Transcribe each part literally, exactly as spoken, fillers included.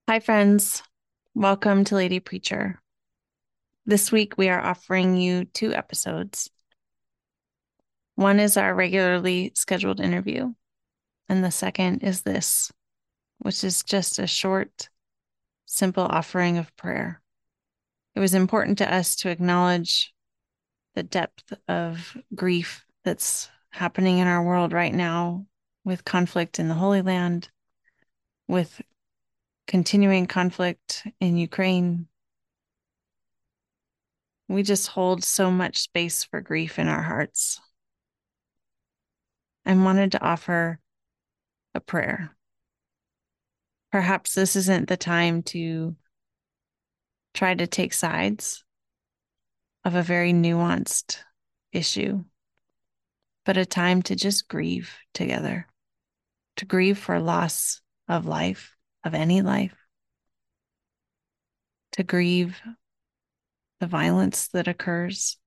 Hi, friends. Welcome to Lady Preacher. This week, we are offering you two episodes. One is our regularly scheduled interview, and the second is this, which is just a short, simple offering of prayer. It was important to us to acknowledge the depth of grief that's happening in our world right now with conflict in the Holy Land, with continuing conflict in Ukraine. We just hold so much space for grief in our hearts and wanted to offer a prayer. Perhaps this isn't the time to try to take sides of a very nuanced issue, but a time to just grieve together, to grieve for loss of life, of any life, to grieve the violence that occurs,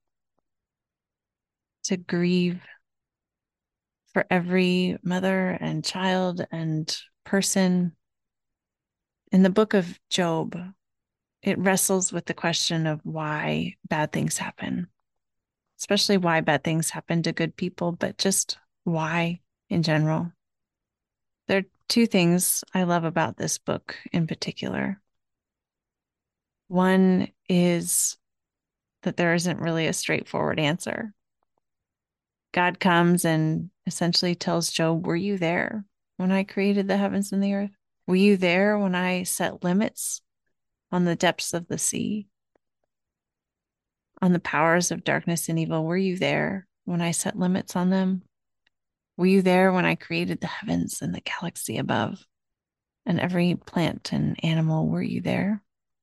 to grieve for every mother and child and person. In the book of Job, it wrestles with the question of why bad things happen, especially why bad things happen to good people, but just why in general. There are two things I love about this book in particular. One is that there isn't really a straightforward answer. God comes and essentially tells Job, were you there when I created the heavens and the earth? Were you there when I set limits on the depths of the sea, on the powers of darkness and evil? Were you there when I set limits on them? Were you there when I created the heavens and the galaxy above and every plant and animal? Were you there?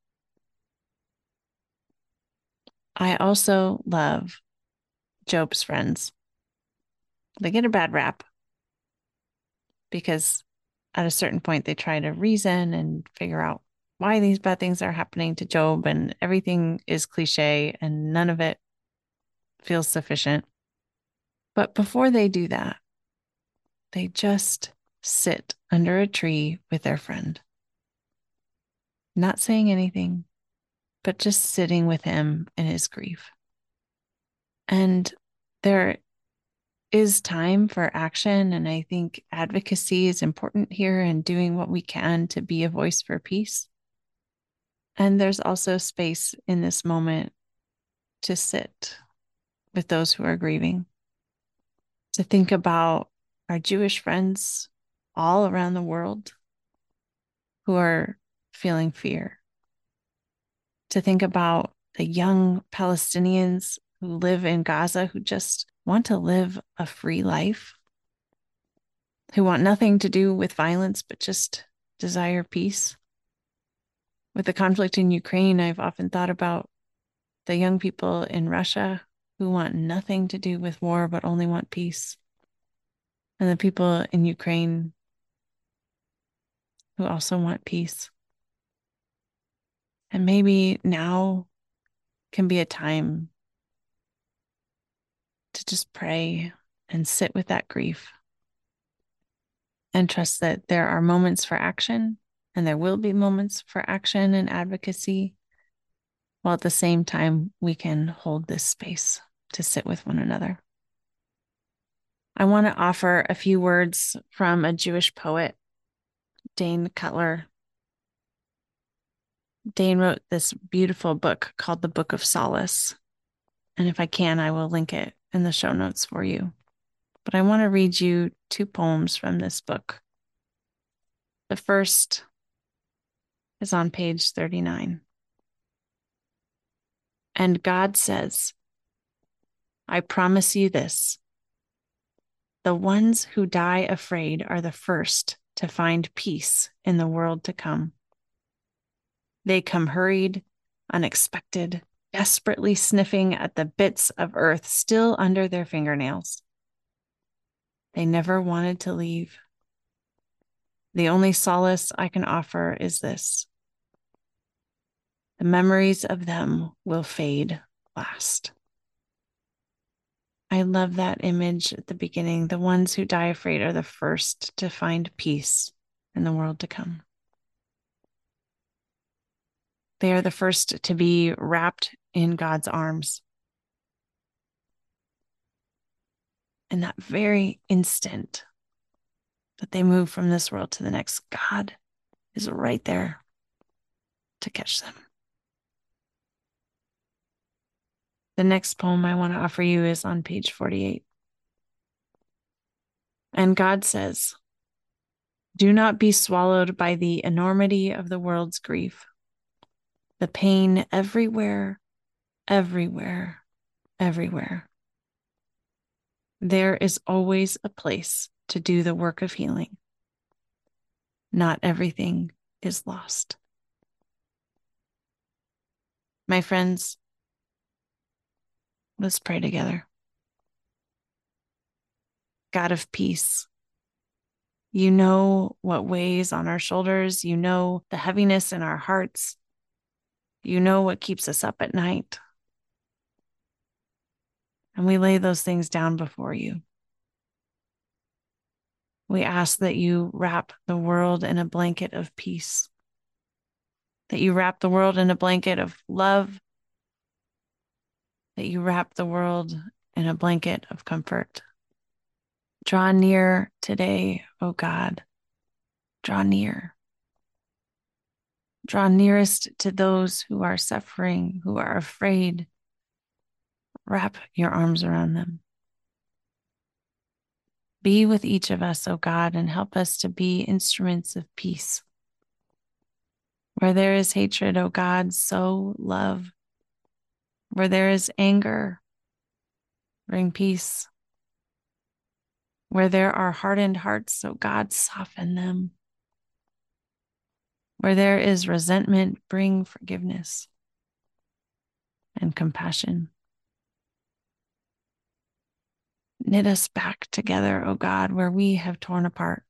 I also love Job's friends. They get a bad rap because at a certain point they try to reason and figure out why these bad things are happening to Job, and everything is cliche and none of it feels sufficient. But before they do that, they just sit under a tree with their friend, not saying anything, but just sitting with him in his grief. And there is time for action. And I think advocacy is important here and doing what we can to be a voice for peace. And there's also space in this moment to sit with those who are grieving, to think about our Jewish friends all around the world who are feeling fear, to think about the young Palestinians who live in Gaza who just want to live a free life, who want nothing to do with violence, but just desire peace. With the conflict in Ukraine, I've often thought about the young people in Russia who want nothing to do with war, but only want peace. And the people in Ukraine who also want peace. And maybe now can be a time to just pray and sit with that grief and trust that there are moments for action and there will be moments for action and advocacy, while at the same time we can hold this space to sit with one another. I want to offer a few words from a Jewish poet, Dane Cutler. Dane wrote this beautiful book called The Book of Solace. And if I can, I will link it in the show notes for you. But I want to read you two poems from this book. The first is on page thirty-nine. And God says, I promise you this. The ones who die afraid are the first to find peace in the world to come. They come hurried, unexpected, desperately sniffing at the bits of earth still under their fingernails. They never wanted to leave. The only solace I can offer is this. The memories of them will fade last. I love that image at the beginning. The ones who die afraid are the first to find peace in the world to come. They are the first to be wrapped in God's arms. In that very instant that they move from this world to the next, God is right there to catch them. The next poem I want to offer you is on page forty-eight. And God says, "Do not be swallowed by the enormity of the world's grief. The pain everywhere, everywhere, everywhere. There is always a place to do the work of healing. Not everything is lost." My friends, let's pray together. God of peace, you know what weighs on our shoulders. You know the heaviness in our hearts. You know what keeps us up at night. And we lay those things down before you. We ask that you wrap the world in a blanket of peace, that you wrap the world in a blanket of love, that you wrap the world in a blanket of comfort. Draw near today, O God. Draw near. Draw nearest to those who are suffering, who are afraid. Wrap your arms around them. Be with each of us, O God, and help us to be instruments of peace. Where there is hatred, O God, sow love. Where there is anger, bring peace. Where there are hardened hearts, O God, soften them. Where there is resentment, bring forgiveness and compassion. Knit us back together, O God, where we have torn apart.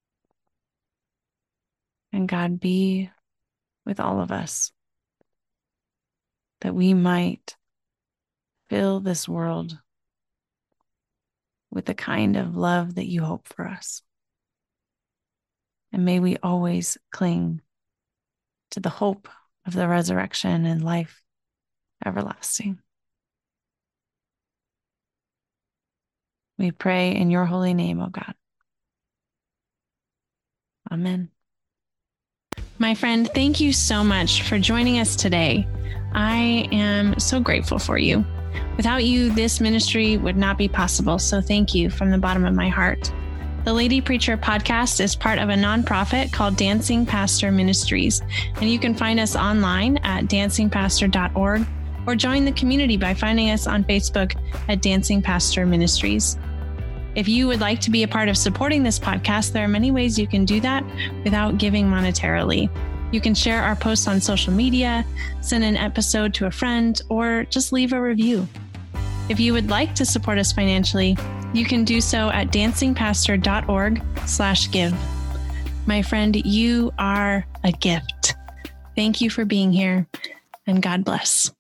And God, be with all of us, that we might fill this world with the kind of love that you hope for us. And may we always cling to the hope of the resurrection and life everlasting. We pray in your holy name, O God. Amen. My friend, thank you so much for joining us today. I am so grateful for you. Without you, this ministry would not be possible, so thank you from the bottom of my heart. The Lady Preacher podcast is part of a nonprofit called Dancing Pastor Ministries, and you can find us online at dancing pastor dot org or join the community by finding us on Facebook at Dancing Pastor Ministries. If you would like to be a part of supporting this podcast, there are many ways you can do that without giving monetarily. You can share our posts on social media, send an episode to a friend, or just leave a review. If you would like to support us financially, you can do so at dancing pastor dot org slash give. My friend, you are a gift. Thank you for being here, and God bless.